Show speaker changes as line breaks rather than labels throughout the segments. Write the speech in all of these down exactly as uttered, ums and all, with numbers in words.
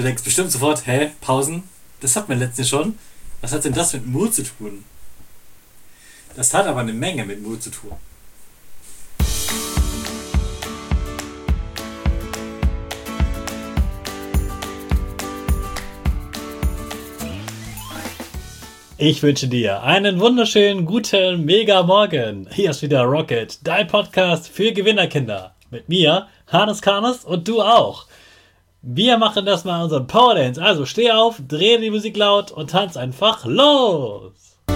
Du denkst bestimmt sofort, hä, Pausen? Das hat man letztens schon. Was hat denn das mit Mut zu tun? Das hat aber eine Menge mit Mut zu tun. Ich wünsche dir einen wunderschönen, guten, mega Morgen. Hier ist wieder Rocket, dein Podcast für Gewinnerkinder. Mit mir, Hannes Karnes und du auch. Wir machen das mal unseren Power Dance. Also steh auf, dreh die Musik laut und tanz einfach los.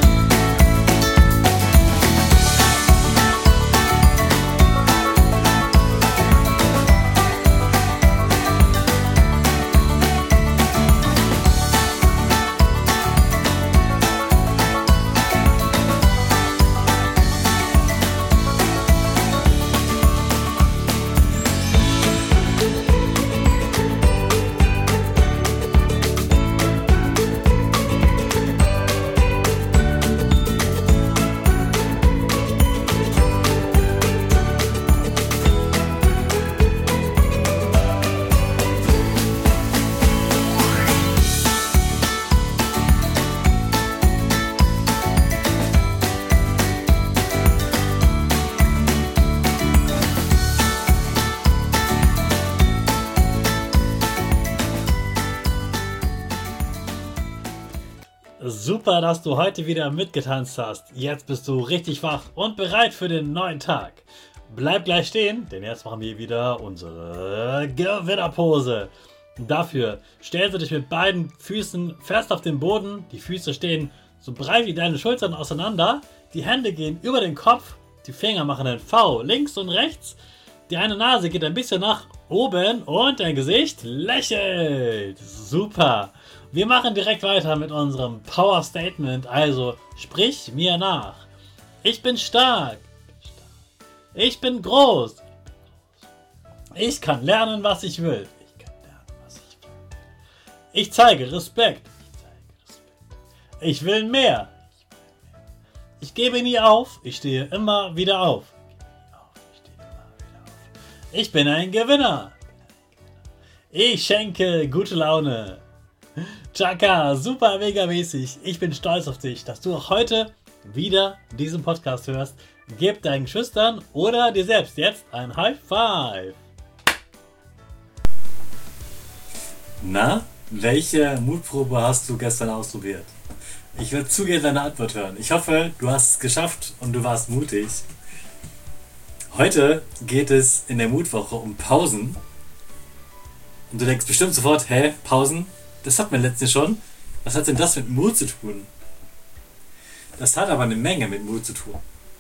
Super, dass du heute wieder mitgetanzt hast. Jetzt bist du richtig wach und bereit für den neuen Tag. Bleib gleich stehen, denn jetzt machen wir wieder unsere Gewinnerpose. Dafür stellst du dich mit beiden Füßen fest auf den Boden. Die Füße stehen so breit wie deine Schultern auseinander. Die Hände gehen über den Kopf. Die Finger machen ein V links und rechts. Die eine Nase geht ein bisschen nach oben und dein Gesicht lächelt. Super. Wir machen direkt weiter mit unserem Power Statement. Also sprich mir nach. Ich bin stark. Ich bin groß. Ich kann lernen, was ich will. Ich kann lernen, was ich will. Ich zeige Respekt. Ich zeige Respekt. Ich will mehr. Ich gebe nie auf. Ich stehe immer wieder auf. Ich bin ein Gewinner. Ich schenke gute Laune. Chaka, super mega mäßig. Ich bin stolz auf dich, dass du auch heute wieder diesen Podcast hörst. Gib deinen Geschwistern oder dir selbst jetzt ein High Five. Na, welche Mutprobe hast du gestern ausprobiert? Ich würde zu gerne deine Antwort hören. Ich hoffe, du hast es geschafft und du warst mutig. Heute geht es in der Mutwoche um Pausen. Und du denkst bestimmt sofort, hä, Pausen? Das hat man letztens schon. Was hat denn das mit Mut zu tun? Das hat aber eine Menge mit Mut zu tun.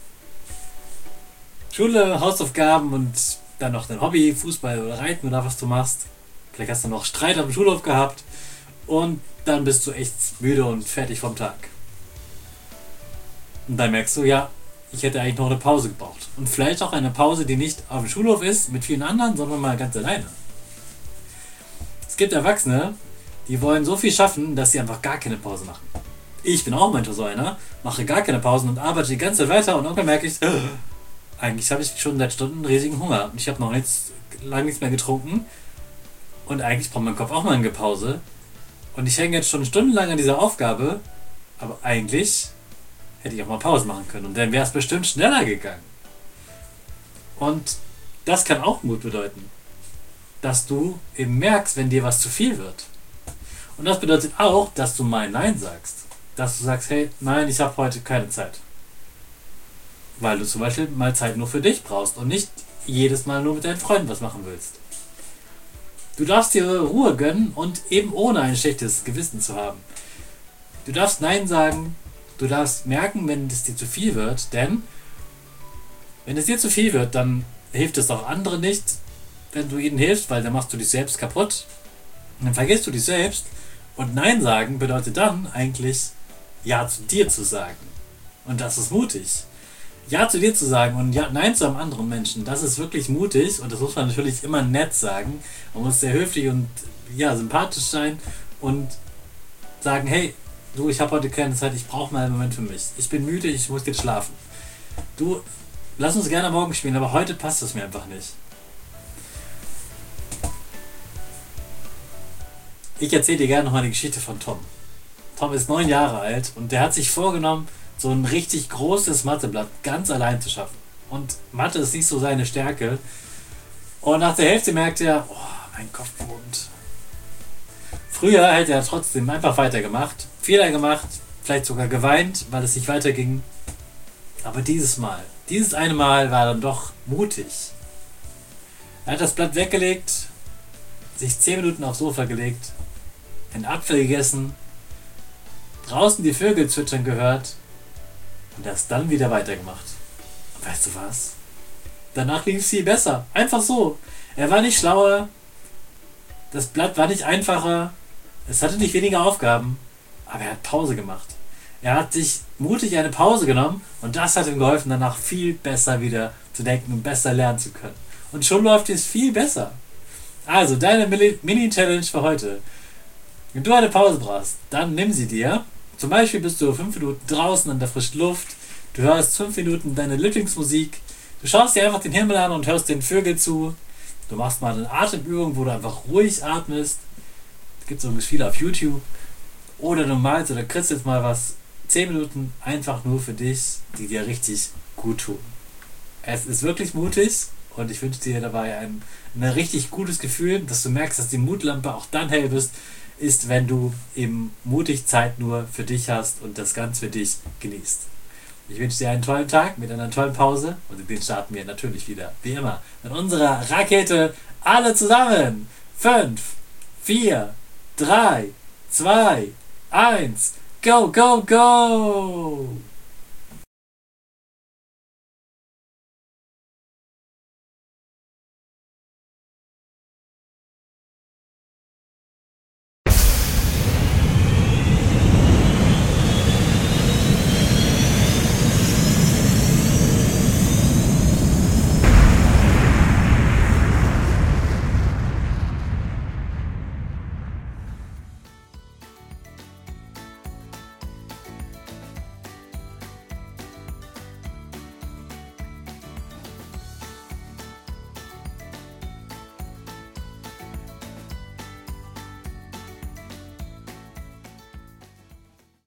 Schule, Hausaufgaben und dann noch dein Hobby, Fußball oder Reiten oder was du machst. Vielleicht hast du noch Streit am Schulhof gehabt und dann bist du echt müde und fertig vom Tag. Und dann merkst du, ja, ich hätte eigentlich noch eine Pause gebraucht. Und vielleicht auch eine Pause, die nicht auf dem Schulhof ist mit vielen anderen, sondern mal ganz alleine. Es gibt Erwachsene, die wollen so viel schaffen, dass sie einfach gar keine Pause machen. Ich bin auch manchmal so einer, mache gar keine Pausen und arbeite die ganze Zeit weiter und irgendwann merke ich, äh, eigentlich habe ich schon seit Stunden einen riesigen Hunger. Ich habe noch nichts, lange nichts mehr getrunken und eigentlich braucht mein Kopf auch mal eine Pause. Und ich hänge jetzt schon stundenlang an dieser Aufgabe, aber eigentlich hätte ich auch mal Pause machen können und dann wäre es bestimmt schneller gegangen. Und das kann auch Mut bedeuten, dass du eben merkst, wenn dir was zu viel wird. Und das bedeutet auch, dass du mal Nein sagst. Dass du sagst, hey, nein, ich habe heute keine Zeit. Weil du zum Beispiel mal Zeit nur für dich brauchst und nicht jedes Mal nur mit deinen Freunden was machen willst. Du darfst dir Ruhe gönnen und eben ohne ein schlechtes Gewissen zu haben. Du darfst Nein sagen, du darfst merken, wenn es dir zu viel wird, denn wenn es dir zu viel wird, dann hilft es auch anderen nicht, wenn du ihnen hilfst, weil dann machst du dich selbst kaputt. Und dann vergisst du dich selbst. Und Nein sagen bedeutet dann eigentlich Ja zu dir zu sagen. Und das ist mutig. Ja zu dir zu sagen und ja, Nein zu einem anderen Menschen, das ist wirklich mutig und das muss man natürlich immer nett sagen. Man muss sehr höflich und ja, sympathisch sein und sagen, hey, du, ich habe heute keine Zeit, ich brauche mal einen Moment für mich. Ich bin müde, ich muss jetzt schlafen. Du, lass uns gerne morgen spielen, aber heute passt es mir einfach nicht. Ich erzähle dir gerne nochmal die Geschichte von Tom. Tom ist neun Jahre alt und der hat sich vorgenommen, so ein richtig großes Matheblatt ganz allein zu schaffen. Und Mathe ist nicht so seine Stärke. Und nach der Hälfte merkt er, oh, mein Kopf wurmt. Früher hätte er trotzdem einfach weitergemacht, Fehler gemacht, vielleicht sogar geweint, weil es nicht weiterging. Aber dieses Mal, dieses eine Mal war er dann doch mutig. Er hat das Blatt weggelegt, sich zehn Minuten aufs Sofa gelegt, einen Apfel gegessen, draußen die Vögel zwitschern gehört und erst dann wieder weitergemacht. Und weißt du was? Danach lief es viel besser. Einfach so. Er war nicht schlauer, das Blatt war nicht einfacher, es hatte nicht weniger Aufgaben, aber er hat Pause gemacht. Er hat sich mutig eine Pause genommen und das hat ihm geholfen, danach viel besser wieder zu denken und besser lernen zu können. Und schon läuft es viel besser. Also, deine Mini-Challenge für heute. Wenn du eine Pause brauchst, dann nimm sie dir. Zum Beispiel bist du fünf Minuten draußen an der frischen Luft, du hörst fünf Minuten deine Lieblingsmusik, du schaust dir einfach den Himmel an und hörst den Vögeln zu, du machst mal eine Atemübung, wo du einfach ruhig atmest, es gibt so viele auf YouTube, oder du malst oder kritzelst mal was, zehn Minuten einfach nur für dich, die dir richtig gut tun. Es ist wirklich mutig und ich wünsche dir dabei ein, ein richtig gutes Gefühl, dass du merkst, dass die Mutlampe auch dann hell bist, ist, wenn du eben mutig Zeit nur für dich hast und das ganz für dich genießt. Ich wünsche dir einen tollen Tag mit einer tollen Pause und den starten wir natürlich wieder, wie immer, mit unserer Rakete alle zusammen. fünf, vier, drei, zwei, eins, go, go, go!